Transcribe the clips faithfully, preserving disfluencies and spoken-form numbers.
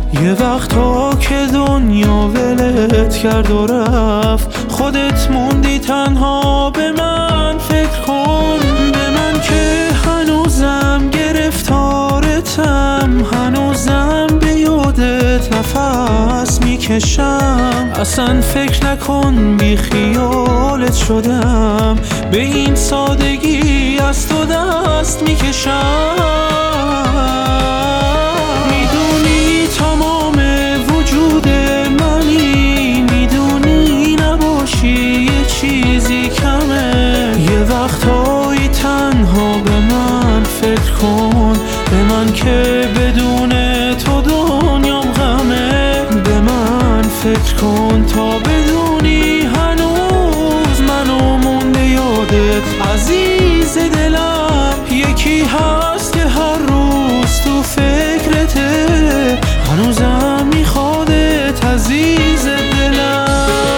یه وقتا که دنیا ولت کرد و رفت، خودت موندی تنها. به من فکر کن، به من که هنوزم گرفتارتم، هنوزم به یادت نفس میکشم. اصلا فکر نکن بی خیالت شدم، به این سادگی از تو دست میکشم. میدونی تمام وجود منی، میدونی نباشی یه چیزی کمه. یه وقتایی تنها به من فکر کن، به من که بدون تو دنیام غمه. به من فکر کن تا بدونی هنوز منو مونده یادت. عزیز دلم یکی هست که هر روز تو فکرته، هنوزم میخوادت عزیز دلم.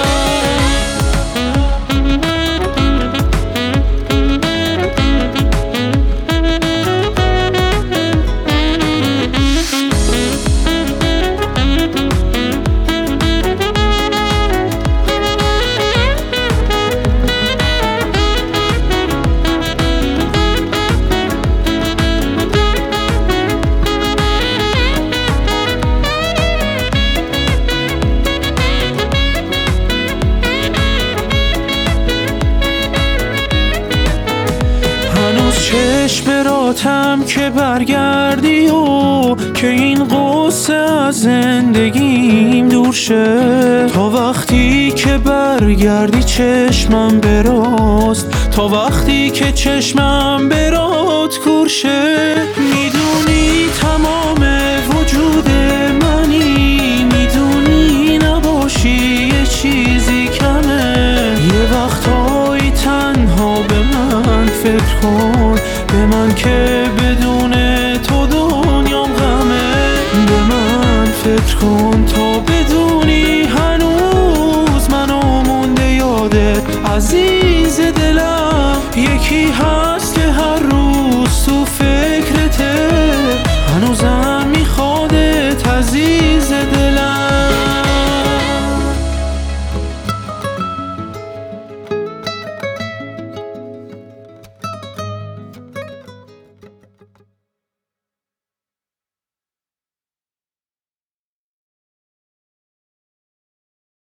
چشم راتم که برگردی و که این قصه از زندگیم دور شه. تا وقتی که برگردی چشمم براست، تا وقتی که چشمم برات کور شه. میدونی تمام وجود منی، میدونی نباشی یه چیزی کمه. یه وقتایی تنها به من فکر کن، به من که بدون تو دنیام غمه. به من فکر کن تا بدونی هنوز منو مونده یادت. عزیز دلم یکی هم